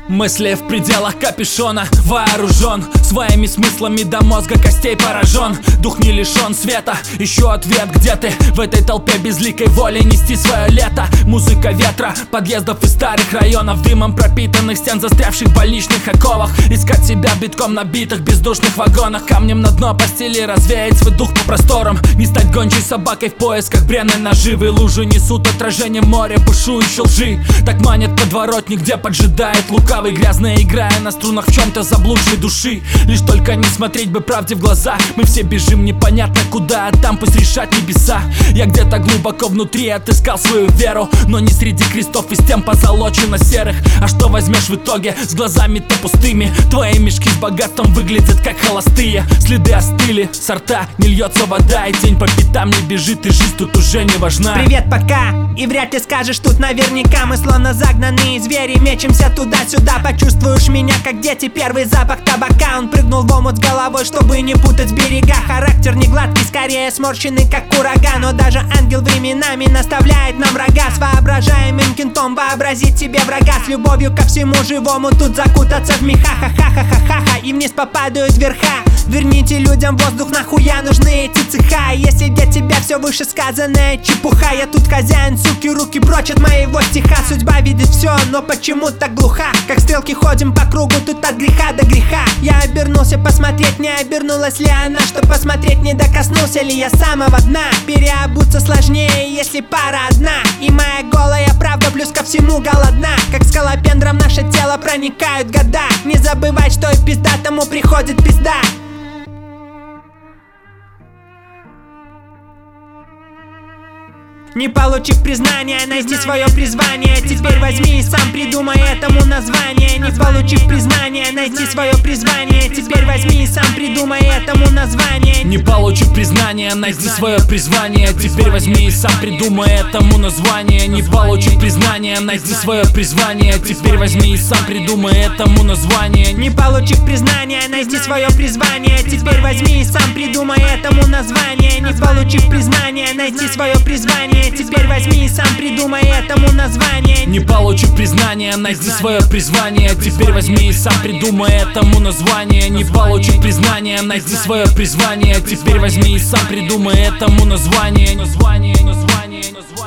Мысли в пределах капюшона, вооружен своими смыслами до мозга костей поражен. Дух не лишен света, ищу ответ, где ты в этой толпе безликой воли нести свое лето. Музыка ветра, подъездов из старых районов, дымом пропитанных стен, застрявших в больничных оковах. Искать себя битком набитых бездушных вагонах, камнем на дно постели, развеять свой дух по просторам. Не стать гончей собакой в поисках бренной наживы. Лужи несут отражение моря бушующей лжи. Так манит подворотник, где поджидает лука, грязно играя на струнах в чем-то заблудшей души. Лишь только не смотреть бы правде в глаза. Мы все бежим непонятно куда, а там пусть решат небеса. Я где-то глубоко внутри отыскал свою веру, но не среди крестов и стен позолоченно-серых. А что возьмешь в итоге с глазами-то пустыми? Твои мешки с богатством выглядят как холостые. Следы остыли, со рта не льется вода, и тень по пятам не бежит, и жизнь тут уже не важна. Привет, пока, и вряд ли скажешь тут наверняка. Мы словно загнанные звери, мечемся туда-сюда. Почувствуешь меня, как дети, первый запах табака. Он прыгнул в омут с головой, чтобы не путать берега. Характер не гладкий, скорее сморщенный, как ураган. Но даже ангел временами наставляет нам рога. С воображаемым кентом вообразить себе врага. С любовью ко всему живому тут закутаться в меха. Ха-ха-ха-ха-ха, и вниз попадают верха. Верните людям воздух, нахуя нужны эти цеха? Если для тебя все вышесказанное чепуха, я тут хозяин, суки, руки прочь от моего стиха. Судьба видит все, но почему так глуха? Как стрелки ходим по кругу, тут от греха до греха. Я обернулся посмотреть, не обернулась ли она, что посмотреть, не докоснулся ли я самого дна. Переобуться сложнее, если пара одна, и моя голая правда плюс ко всему голодна. Как скалопендром наше тело проникают года. Не забывай, что и пиздатому приходит пизда. Не получив признания, найди свое призвание. Теперь возьми и сам придумай этому название. Не получив признания, найди свое призвание. Теперь возьми и сам придумай этому название. Не получив признания, найди свое призвание. Теперь возьми и сам придумай этому название. Не получив признания, найди свое призвание. Теперь возьми и сам придумай этому название. Не получив признания, найди свое призвание. Теперь возьми и сам придумай этому название. Не получив признания, найди свое призвание. Теперь возьми и сам придумай этому название. Не получив признания, найди свое призвание. Теперь возьми и сам придумай этому название. Не получив признания, найди свое призвание. Теперь возьми и сам придумай этому название.